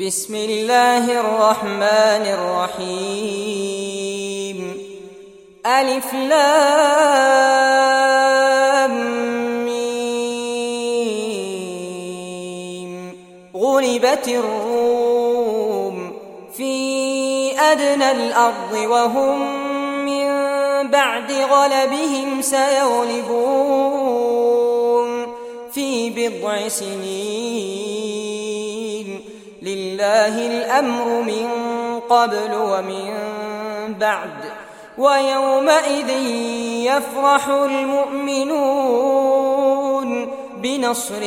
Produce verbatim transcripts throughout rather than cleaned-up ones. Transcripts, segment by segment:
بسم الله الرحمن الرحيم. ألف لام ميم. غلبت الروم في أدنى الأرض وهم من بعد غلبهم سيغلبون في بضع سنين. لله الأمر من قبل ومن بعد ويومئذ يفرح المؤمنون بنصر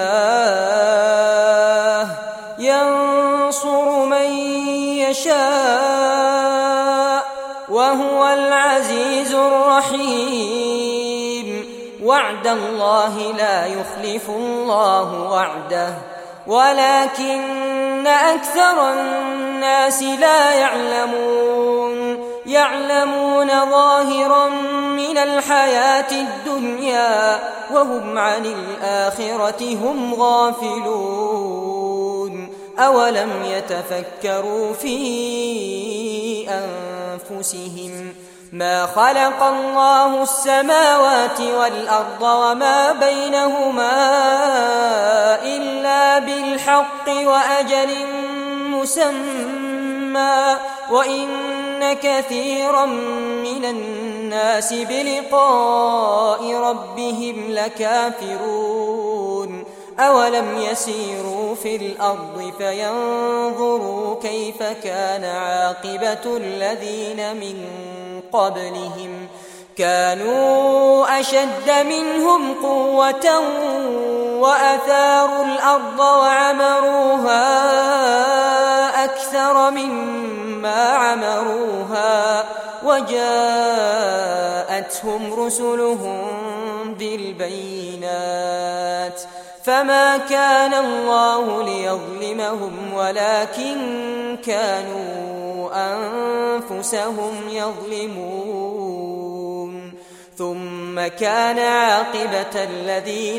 الله ينصر من يشاء وهو العزيز الرحيم. وعد الله لا يخلف الله وعده ولكن أكثر الناس لا يعلمون. يعلمون ظاهرا من الحياة الدنيا وهم عن الآخرة هم غافلون. أولم يتفكروا في أنفسهم ما خلق الله السماوات والأرض وما بينهما إلا بالحق وأجل مسمى وإن كثيرا من الناس بلقاء ربهم لكافرون. أولم يسيروا في الأرض فينظروا كيف كان عاقبة الذين من قبلهم كانوا أشد منهم قوة وأثاروا الأرض وعمروها أكثر مما عمروها وجاءتهم رسلهم بالبينات فما كان الله ليظلمهم ولكن كانوا أنفسهم يظلمون. ثم كان عاقبة الذين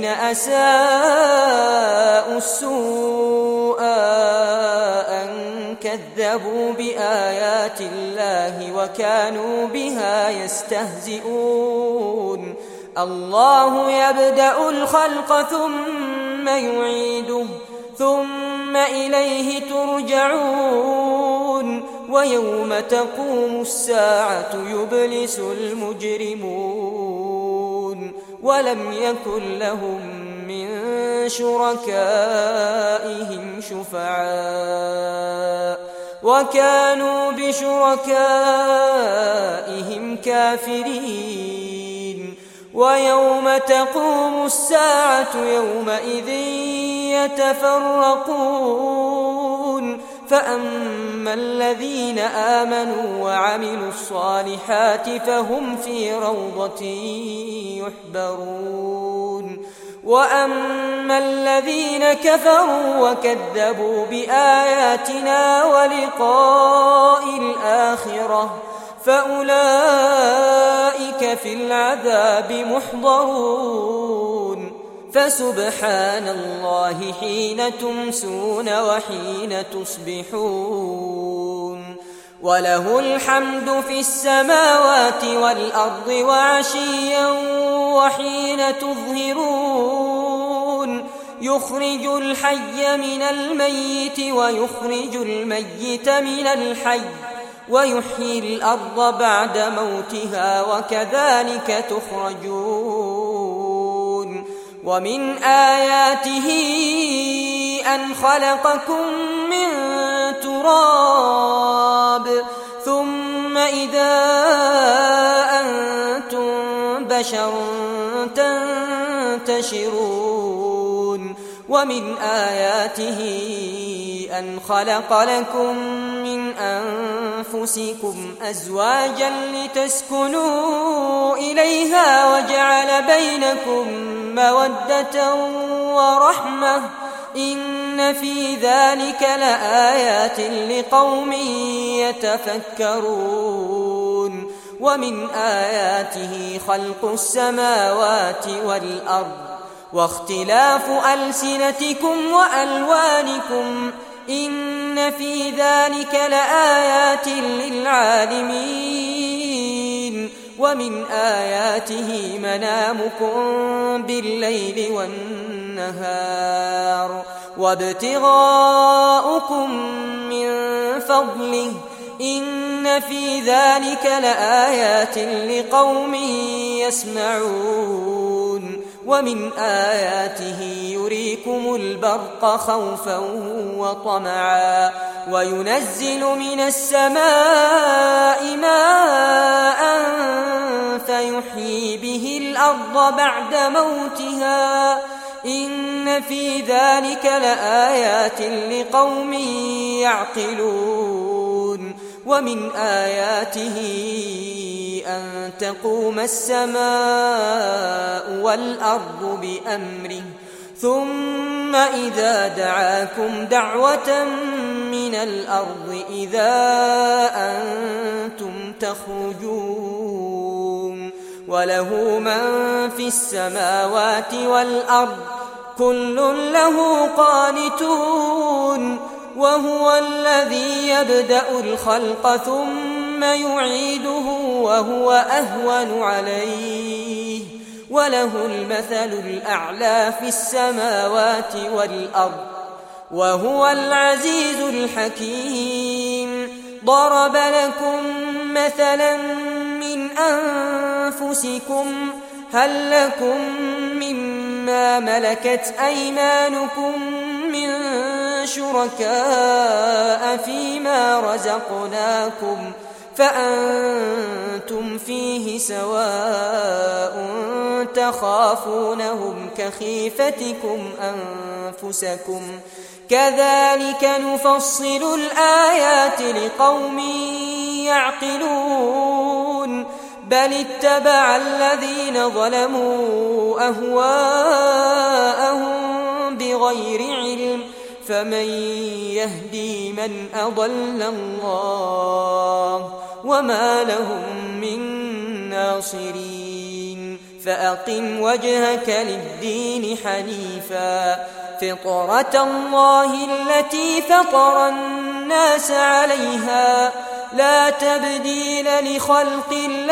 أساءوا السوء أن كذبوا بآيات الله وكانوا بها يستهزئون. الله يبدأ الخلق ثم يعيده ثم إليه ترجعون. ويوم تقوم الساعة يبلس المجرمون ولم يكن لهم من شركائهم شفعاء وكانوا بشركائهم كافرين. ويوم تقوم الساعة يومئذ يتفرقون فأما الذين آمنوا وعملوا الصالحات فهم في روضة يحبرون. وأما الذين كفروا وكذبوا بآياتنا ولقاء الآخرة فأولئك في العذاب محضرون. فسبحان الله حين تمسون وحين تصبحون. وله الحمد في السماوات والأرض وعشيا وحين تظهرون. يخرج الحي من الميت ويخرج الميت من الحي ويحيي الأرض بعد موتها وكذلك تخرجون. ومن آياته أن خلقكم من تراب ثم إذا أنتم بشر تنتشرون. ومن آياته أن خلق لكم من أنفسكم أزواجا لتسكنوا إليها وجعل بينكم مودة ورحمة إن في ذلك لآيات لقوم يتفكرون. ومن آياته خلق السماوات والأرض واختلاف ألسنتكم وألوانكم إن إن في ذلك لآيات للعالمين ومن آياته منامكم بالليل والنهار وابتغاؤكم من فضله إن في ذلك لآيات لقوم يسمعون ومن آياته يريكم البرق خوفا وطمعا وينزل من السماء ماء فيحيي به الأرض بعد موتها إن في ذلك لآيات لقوم يعقلون ومن آياته أن تقوم السماء والأرض بأمره ثم إذا دعاكم دعوة من الأرض إذا أنتم تخرجون وله من في السماوات والأرض كل له قانتون وهو الذي يبدأ الخلق ثم يعيده وهو أهون عليه وله المثل الأعلى في السماوات والأرض وهو العزيز الحكيم ضرب لكم مثلا من أنفسكم هل لكم مما ملكت أيمانكم من شركاء فيما رزقناكم فأنتم فيه سواء تخافونهم كخيفتكم أنفسكم كذلك نفصل الآيات لقوم يعقلون بل اتبع الذين ظلموا أهواءهم بغير علم فمن يهدي من أضل الله وما لهم من ناصرين فأقم وجهك للدين حنيفا فطرة الله التي فطر الناس عليها لا تبديل لخلق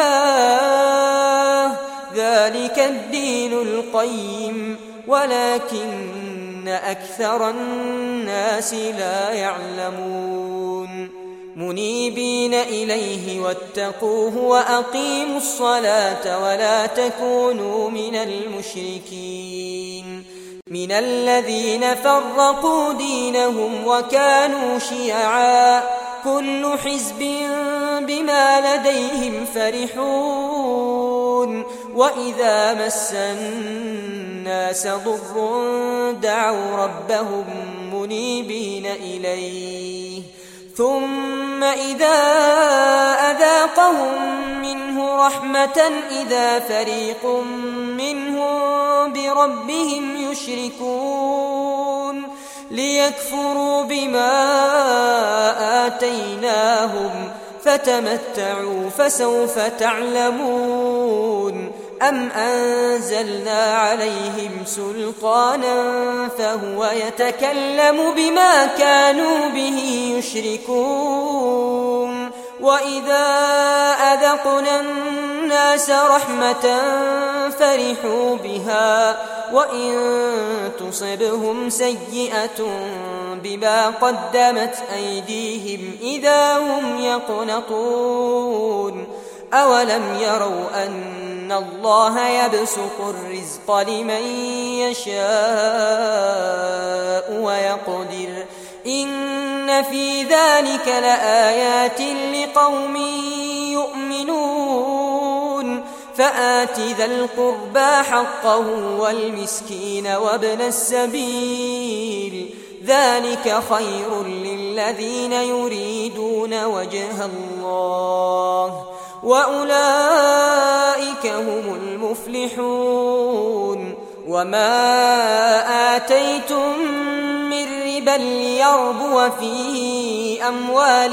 الله ذلك الدين القيم ولكن أكثر الناس لا يعلمون منيبين إليه واتقوه وأقيموا الصلاة ولا تكونوا من المشركين من الذين فرقوا دينهم وكانوا شيعا كل حزب بما لديهم فرحون وإذا مس الناس ضر دعوا ربهم منيبين إليه ثم إذا أذاقهم منه رحمة إذا فريق منهم بربهم يشركون ليكفروا بما آتيناهم فتمتعوا فسوف تعلمون أم أنزلنا عليهم سلطانا فهو يتكلم بما كانوا به يشركون وإذا أذقنا الناس رحمة فرحوا بها وإن تصبهم سيئة بما قدمت أيديهم إذا هم يقنطون أولم يروا أن الله يبسط الرزق لمن يشاء ويقدر إن في ذلك لآيات لقوم يؤمنون فآت ذا القربى حقه والمسكين وابن السبيل ذلك خير للذين يريدون وجه الله وأولئك هم المفلحون وما آتيتم من ربا ليربو في أموال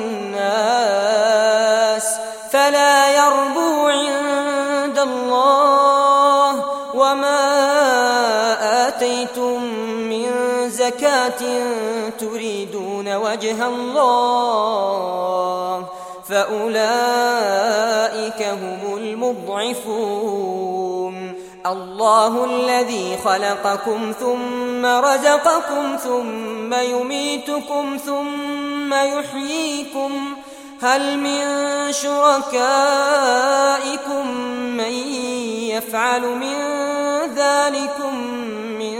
الناس فلا يربو عند الله وما آتيتم من زكاة تريدون وجه الله فأولئك هم المضعفون. الله الذي خلقكم ثم رزقكم ثم يميتكم ثم يحييكم هل من شركائكم من يفعل من ذلكم من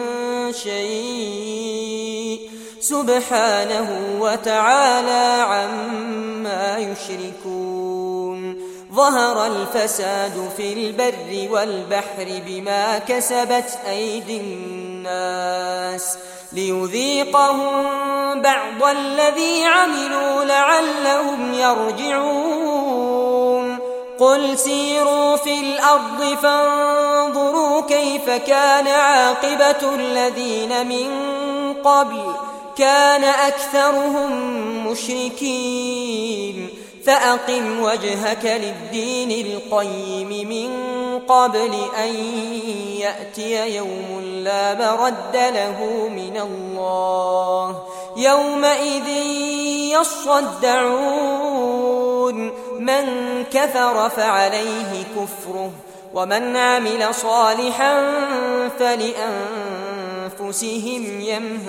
شيء سبحانه وتعالى عما يشركون. ظهر الفساد في البر والبحر بما كسبت أيدي الناس ليذيقهم بعض الذي عملوا لعلهم يرجعون. قل سيروا في الأرض فانظروا كيف كان عاقبة الذين من قبل كان أكثرهم مشركين. فأقم وجهك للدين القيم من قبل أن يأتي يوم لا مرد له من الله يومئذ يصدعون. من كفر فعليه كفره ومن عمل صالحا فلأنفسهم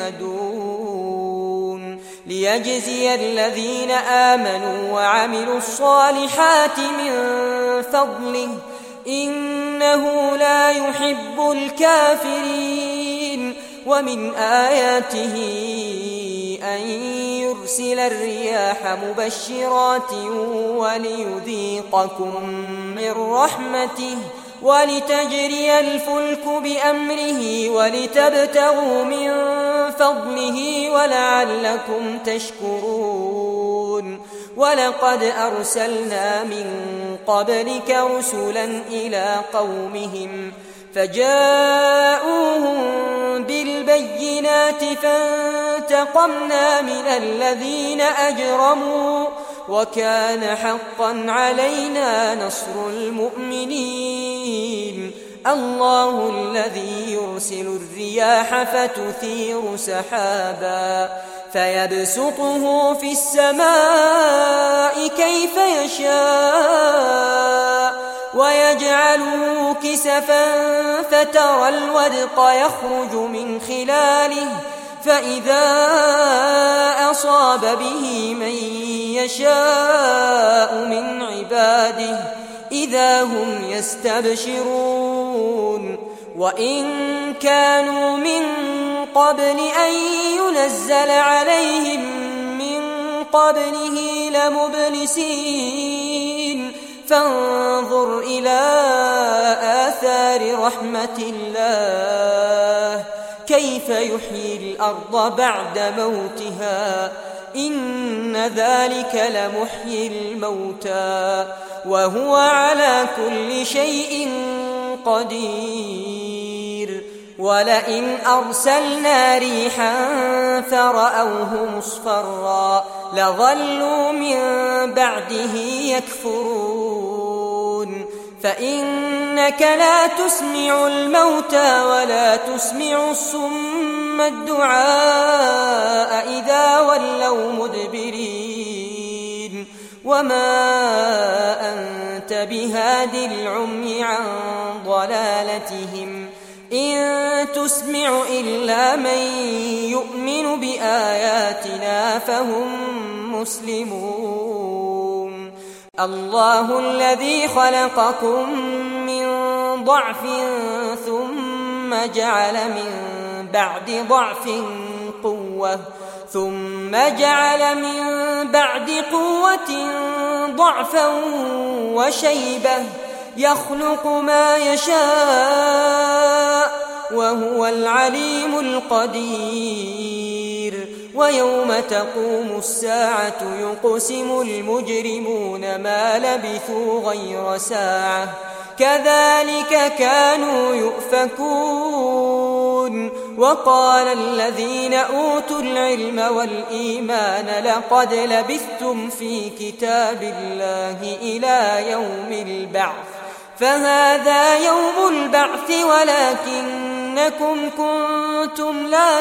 يمهدون. ليجزي الذين آمنوا وعملوا الصالحات من فضله إنه لا يحب الكافرين. ومن آياته أن يرسل الرياح مبشرات وليذيقكم من رحمته ولتجري الفلك بأمره ولتبتغوا من فضله ولعلكم تشكرون. ولقد أرسلنا من قبلك رسلا إلى قومهم فجاءوهم بالبينات فانتقمنا من الذين أجرموا وكان حقا علينا نصر المؤمنين. الله الذي يرسل الرياح فتثير سحابا فيبسطه في السماء كيف يشاء ويجعله كسفا فترى الودق يخرج من خلاله فإذا أصاب به من يشاء من عباده إذا هم يستبشرون. وإن كانوا من قبل أن ينزل عليهم من قبله لمبلسين. فانظر إلى آثار رحمة الله كيف يحيي الأرض بعد موتها إن ذلك لمحيي الموتى وهو على كل شيء قدير. ولئن أرسلنا ريحا فرأوه مصفرا لظلوا من بعده يكفرون. فإنك لا تسمع الموتى ولا تسمع الصم الدعاء إذا ولوا مدبرين. وما أنت بهاد العمي عن ضلالتهم إن تسمع إلا من يؤمن بآياتنا فهم مسلمون. الله الذي خلقكم من ضعف ثم جعل من بعد ضعف قوة ثم جعل من بعد قوة ضعفا وشيبة يخلق ما يشاء وهو العليم القدير. ويوم تقوم الساعة يقسم المجرمون ما لبثوا غير ساعة كذلك كانوا يؤفكون. وقال الذين أوتوا العلم والإيمان لقد لبثتم في كتاب الله إلى يوم البعث فهذا يوم البعث ولكن إنكم كنتم لا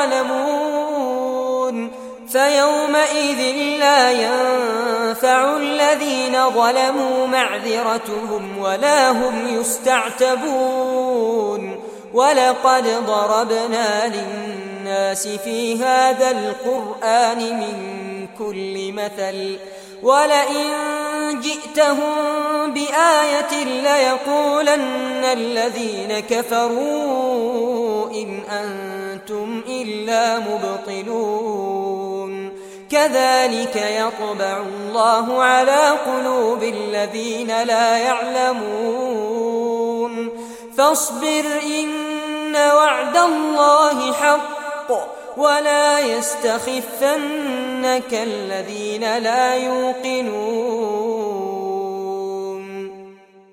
تعلمون فيومئذ لا ينفع الذين ظلموا معذرتهم ولا هم يستعتبون ولقد ضربنا للناس في هذا القرآن من كل مثل ولئن جئتهم بآية ليقولن الذين كفروا إن أنتم إلا مبطلون كذلك يطبع الله على قلوب الذين لا يعلمون فاصبر إن وعد الله حق ولا يستخفنك الذين لا يوقنون